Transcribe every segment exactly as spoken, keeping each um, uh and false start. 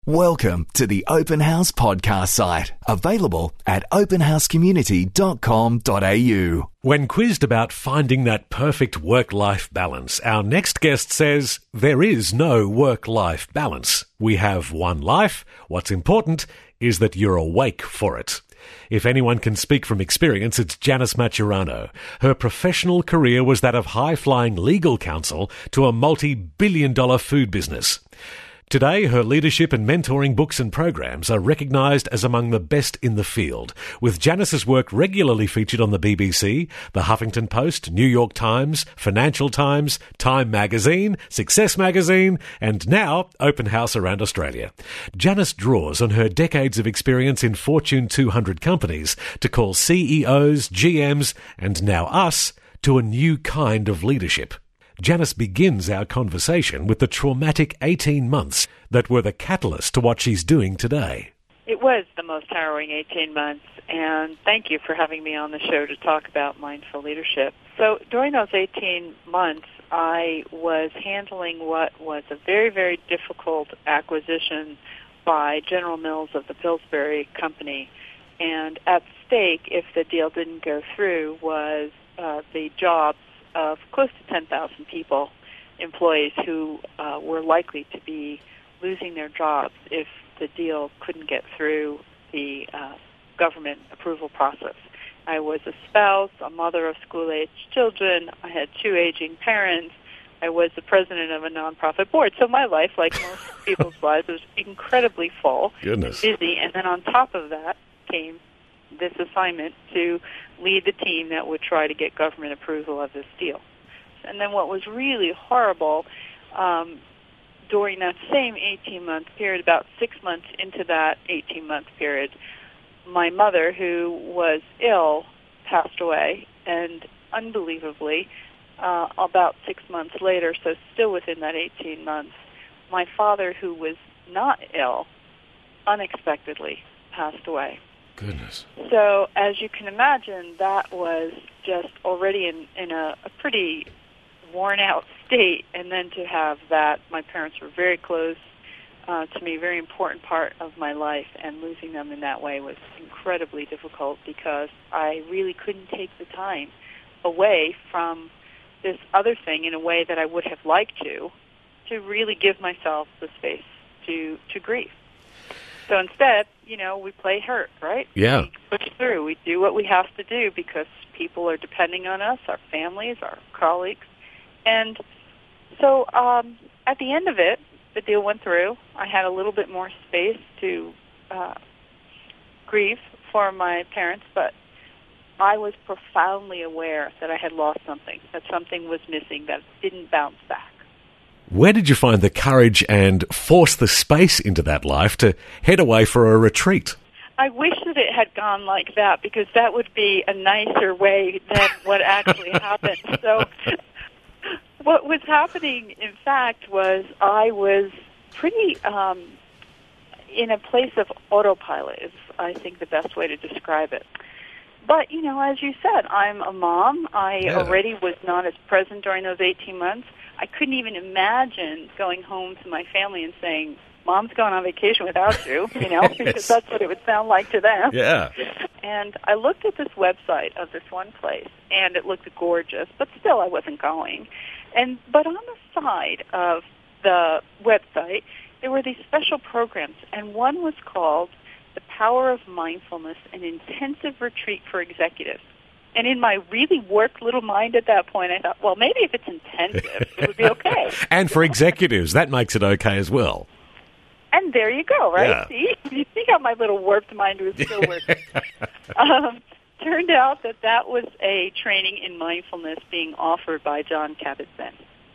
Welcome to the Open House podcast site, available at open house community dot com dot a u. When quizzed about finding that perfect work-life balance, our next guest says there is no work-life balance. We have one life. What's important is that you're awake for it. If anyone can speak from experience, it's Janice Maturano. Her professional career was that of high-flying legal counsel to a multi-billion dollar food business. Today, her leadership and mentoring books and programs are recognised as among the best in the field, with Janice's work regularly featured on the B B C, the Huffington Post, New York Times, Financial Times, Time Magazine, Success Magazine, and now Open House around Australia. Janice draws on her decades of experience in Fortune two hundred companies to call C E Os, G Ms, and now us to a new kind of leadership. Janice begins our conversation with the traumatic eighteen months that were the catalyst to what she's doing today. It was the most harrowing eighteen months, and thank you for having me on the show to talk about mindful leadership. So during those eighteen months, I was handling what was a very, very difficult acquisition by General Mills of the Pillsbury Company. And at stake, if the deal didn't go through, was uh, the jobs of close to ten thousand people, employees who uh, were likely to be losing their jobs if the deal couldn't get through the uh, government approval process. I was a spouse, a mother of school-aged children. I had two aging parents. I was the president of a nonprofit board. So my life, like most people's lives, was incredibly full, Goodness. busy. And then on top of that came this assignment to lead the team that would try to get government approval of this deal. And then what was really horrible, um, during that same eighteen-month period, about six months into that eighteen-month period, my mother, who was ill, passed away, and unbelievably, uh, about six months later, so still within that eighteen months, my father, who was not ill, unexpectedly passed away. Goodness. So, as you can imagine, that was just already in, in a, a pretty worn-out state, and then to have that, my parents were very close uh, to me, very important part of my life, and losing them in that way was incredibly difficult because I really couldn't take the time away from this other thing in a way that I would have liked to, to really give myself the space to, to grieve. So instead, you know, we play hurt, right? Yeah. We push through. We do what we have to do because people are depending on us, our families, our colleagues. And so um, at the end of it, the deal went through. I had a little bit more space to uh, grieve for my parents, but I was profoundly aware that I had lost something, that something was missing, that didn't bounce back. Where did you find the courage and force the space into that life to head away for a retreat? I wish that it had gone like that because that would be a nicer way than what actually happened. So what was happening, in fact, was I was pretty um, in a place of autopilot is, I think, the best way to describe it. But, you know, as you said, I'm a mom. I yeah. already was not as present during those eighteen months. I couldn't even imagine going home to my family and saying, Mom's going on vacation without you, you know, yes. because that's what it would sound like to them. Yeah. And I looked at this website of this one place, and it looked gorgeous, but still I wasn't going. And But on the side of the website, there were these special programs, and one was called The Power of Mindfulness, an Intensive Retreat for Executives. And in my really warped little mind at that point, I thought, well, maybe if it's intensive, it would be okay. And for executives, that makes it okay as well. And there you go, right? Yeah. See? You see how my little warped mind was still working. um, turned out that that was a training in mindfulness being offered by Jon Kabat-Zinn.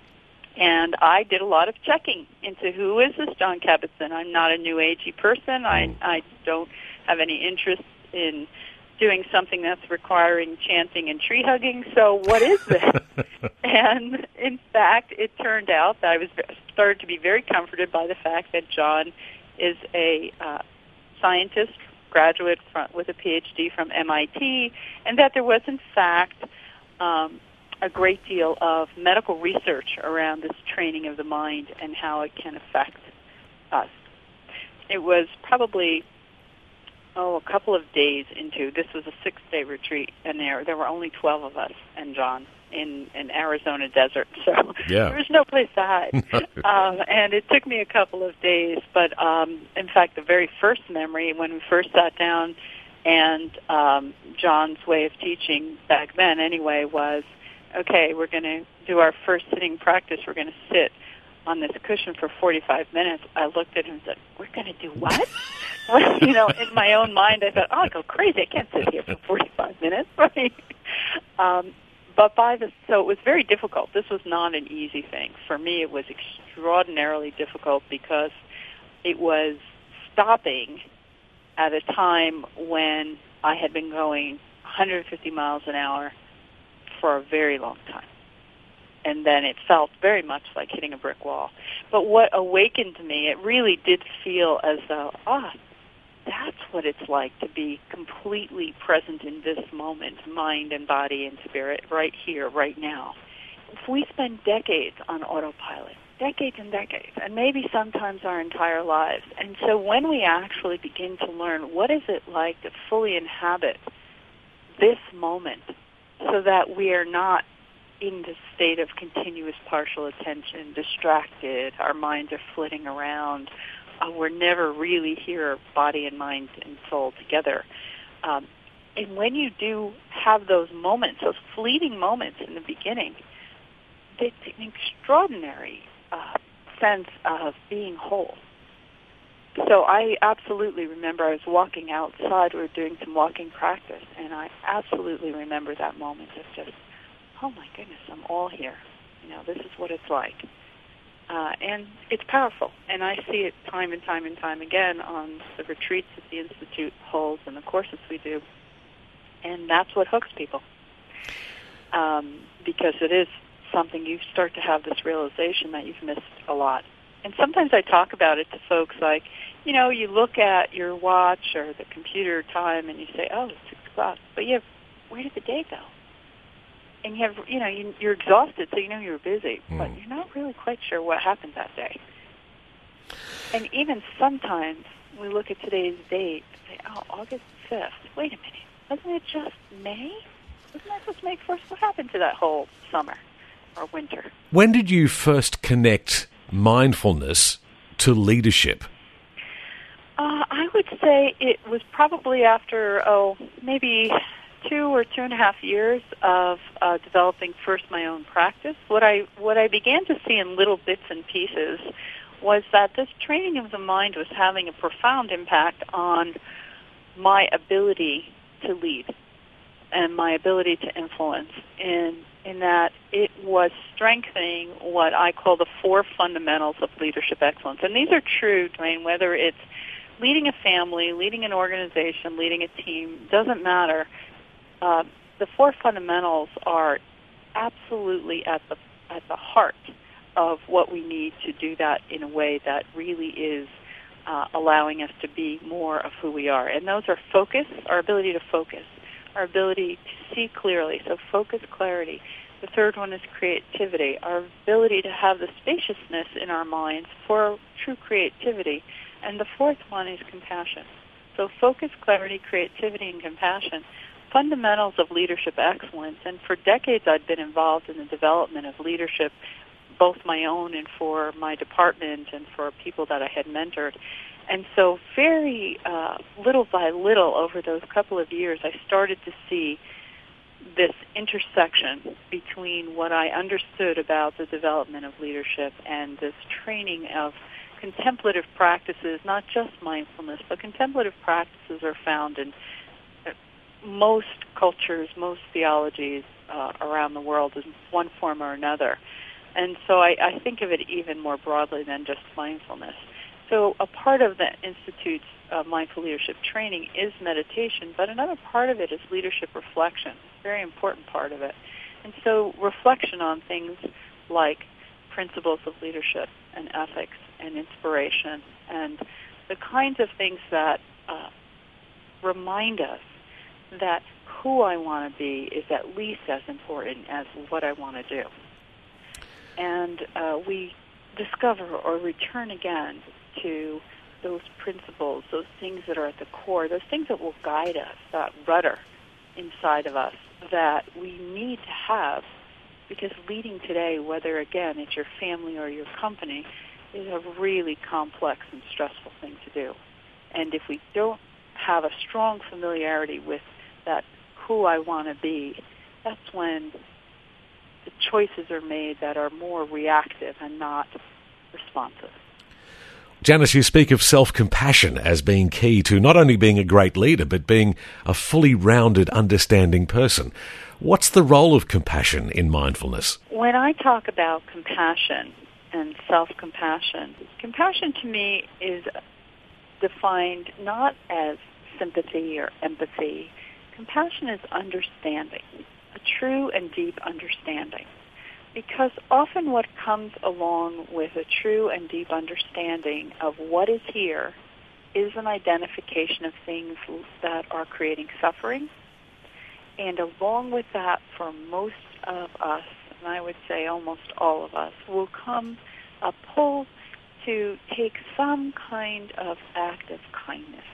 And I did a lot of checking into who is this Jon Kabat-Zinn. I'm not a new agey person. I, I don't have any interest in doing something that's requiring chanting and tree hugging. So what is this? And in fact, it turned out that I was started to be very comforted by the fact that Jon is a uh, scientist, graduate from, with a P H D from M I T, and that there was, in fact, um, a great deal of medical research around this training of the mind and how it can affect us. it was probably, oh, a couple of days into, this was a six-day retreat, and there there were only twelve of us and John in an Arizona desert, so yeah. there was no place to hide. um, and it took me a couple of days, but um, in fact, the very first memory, when we first sat down, and um, John's way of teaching back then anyway was, okay, we're going to do our first sitting practice. We're going to sit on this cushion for forty-five minutes. I looked at him and said, we're going to do what? You know, in my own mind, I thought, oh, I'll go crazy. I can't sit here for forty-five minutes. Right? Um, but by the, so it was very difficult. This was not an easy thing. For me, it was extraordinarily difficult because it was stopping at a time when I had been going one hundred fifty miles an hour for a very long time. And then it felt very much like hitting a brick wall. But what awakened me, it really did feel as though, ah, that's what it's like to be completely present in this moment, mind and body and spirit, right here, right now. If we spend decades on autopilot, decades and decades, and maybe sometimes our entire lives, and so when we actually begin to learn what is it like to fully inhabit this moment so that we are not in this state of continuous partial attention, distracted, our minds are flitting around, uh, we're never really here, body and mind and soul together. Um, and when you do have those moments, those fleeting moments in the beginning, it's an extraordinary uh, sense of being whole. So I absolutely remember I was walking outside, we were doing some walking practice, and I absolutely remember that moment of just, oh my goodness, I'm all here. You know, this is what it's like. Uh, and it's powerful. And I see it time and time and time again on the retreats that the Institute holds and the courses we do. And that's what hooks people. Um, because it is something you start to have this realization that you've missed a lot. And sometimes I talk about it to folks like, you know, you look at your watch or the computer time and you say, oh, it's six o'clock. But you have, where did the day go? And you have, you know, you, you're exhausted, so you know you're busy, mm. but you're not really quite sure what happened that day. And even sometimes we look at today's date and say, oh, August fifth. Wait a minute. Wasn't it just May? Wasn't that just May first? What happened to that whole summer or winter? When did you first connect mindfulness to leadership? Uh, I would say it was probably after, oh, maybe two or two and a half years of uh, developing first my own practice. What I what I began to see in little bits and pieces was that this training of the mind was having a profound impact on my ability to lead and my ability to influence, in in that it was strengthening what I call the four fundamentals of leadership excellence. And these are true, Dwayne, whether it's leading a family, leading an organization, leading a team, doesn't matter. Uh, the four fundamentals are absolutely at the at the heart of what we need to do that in a way that really is uh, allowing us to be more of who we are. And those are focus, our ability to focus, our ability to see clearly, so focus, clarity. The third one is creativity, our ability to have the spaciousness in our minds for true creativity. And the fourth one is compassion. So focus, clarity, creativity, and compassion, fundamentals of leadership excellence. And for decades I'd been involved in the development of leadership, both my own and for my department and for people that I had mentored. And so very uh, little by little over those couple of years, I started to see this intersection between what I understood about the development of leadership and this training of contemplative practices, not just mindfulness, but contemplative practices are found in most cultures, most theologies uh, around the world in one form or another. And so I, I think of it even more broadly than just mindfulness. So a part of the Institute's uh, mindful leadership training is meditation, but another part of it is leadership reflection, a very important part of it. And so reflection on things like principles of leadership and ethics and inspiration and the kinds of things that uh, remind us that who I want to be is at least as important as what I want to do. And uh, we discover or return again to those principles, those things that are at the core, those things that will guide us, that rudder inside of us that we need to have, because leading today, whether, again, it's your family or your company, is a really complex and stressful thing to do. And if we don't have a strong familiarity with that who I want to be, that's when the choices are made that are more reactive and not responsive. Janice, you speak of self-compassion as being key to not only being a great leader, but being a fully rounded, understanding person. What's the role of compassion in mindfulness? When I talk about compassion and self-compassion, compassion to me is defined not as sympathy or empathy. Compassion is understanding, a true and deep understanding. Because often what comes along with a true and deep understanding of what is here is an identification of things that are creating suffering. And along with that, for most of us, and I would say almost all of us, will come a pull to take some kind of act of kindness.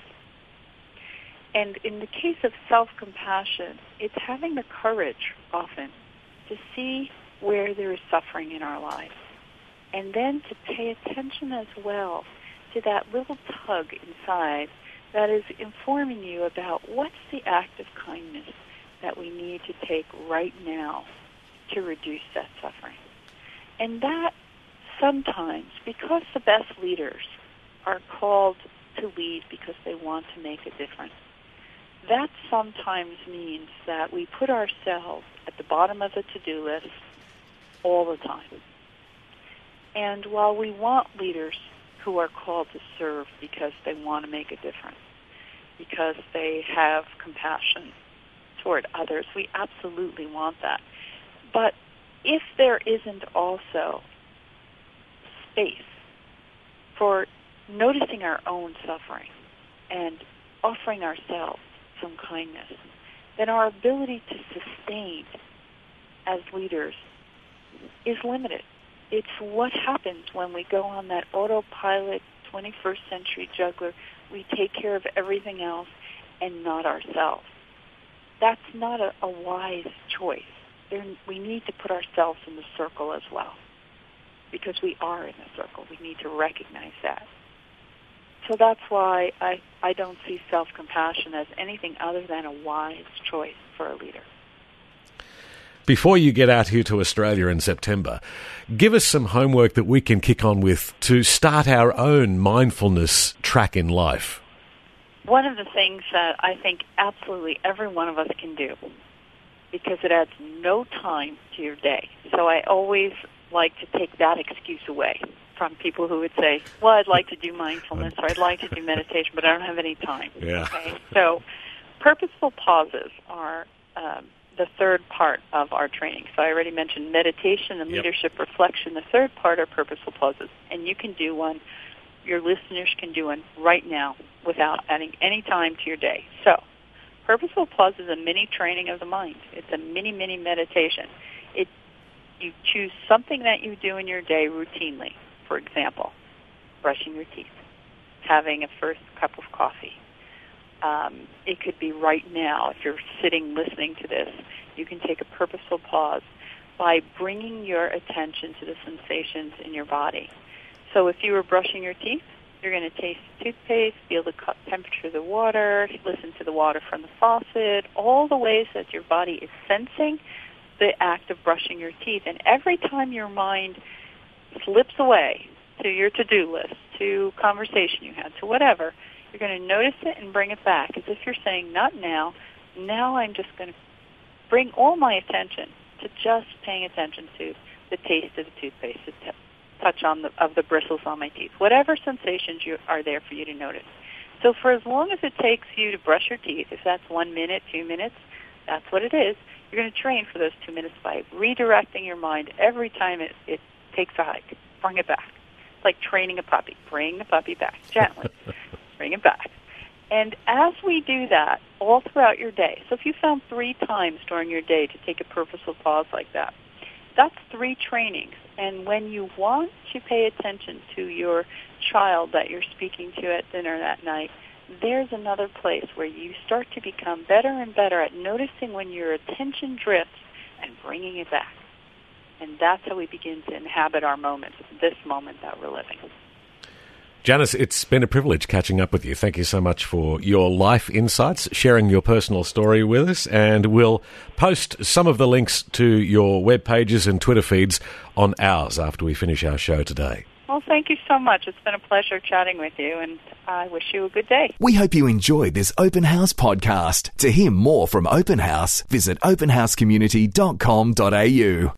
And in the case of self-compassion, it's having the courage often to see where there is suffering in our lives, and then to pay attention as well to that little tug inside that is informing you about what's the act of kindness that we need to take right now to reduce that suffering. And that sometimes, because the best leaders are called to lead because they want to make a difference, that sometimes means that we put ourselves at the bottom of the to-do list all the time. And while we want leaders who are called to serve because they want to make a difference, because they have compassion toward others, we absolutely want that. But if there isn't also space for noticing our own suffering and offering ourselves some kindness, then our ability to sustain as leaders is limited. It's what happens when we go on that autopilot twenty-first century juggler. We take care of everything else and not ourselves. That's not a, a wise choice. There, we need to put ourselves in the circle as well, because we are in the circle. We need to recognize that. So that's why I, I don't see self-compassion as anything other than a wise choice for a leader. Before you get out here to Australia in September, give us some homework that we can kick on with to start our own mindfulness track in life. One of the things that I think absolutely every one of us can do, because it adds no time to your day. So I always like to take that excuse away from people who would say, well, I'd like to do mindfulness or I'd like to do meditation, but I don't have any time. Yeah. Okay? So purposeful pauses are um, the third part of our training. So I already mentioned meditation and Yep. leadership reflection. The third part are purposeful pauses, and you can do one. Your listeners can do one right now without adding any time to your day. So purposeful pause is a mini training of the mind. It's a mini, mini meditation. It, you choose something that you do in your day routinely. For example, brushing your teeth, having a first cup of coffee. Um, it could be right now. If you're sitting listening to this, you can take a purposeful pause by bringing your attention to the sensations in your body. So if you were brushing your teeth, you're going to taste the toothpaste, feel the temperature of the water, listen to the water from the faucet, all the ways that your body is sensing the act of brushing your teeth. And every time your mind slips away to your to-do list, to conversation you had, to whatever, you're going to notice it and bring it back, as if you're saying, not now, now I'm just going to bring all my attention to just paying attention to the taste of the toothpaste, the t- touch on the, of the bristles on my teeth, whatever sensations you, are there for you to notice. So for as long as it takes you to brush your teeth, if that's one minute, two minutes, that's what it is, you're going to train for those two minutes by redirecting your mind every time it, it takes a hike. Bring it back. It's like training a puppy. Bring the puppy back gently. Bring it back. And as we do that all throughout your day, so if you found three times during your day to take a purposeful pause like that, that's three trainings. And when you want to pay attention to your child that you're speaking to at dinner that night, there's another place where you start to become better and better at noticing when your attention drifts and bringing it back. And that's how we begin to inhabit our moments, this moment that we're living. Janice, it's been a privilege catching up with you. Thank you so much for your life insights, sharing your personal story with us, and we'll post some of the links to your web pages and Twitter feeds on ours after we finish our show today. Well, thank you so much. It's been a pleasure chatting with you, and I wish you a good day. We hope you enjoyed this Open House podcast. To hear more from Open House, visit open house community dot com dot a u.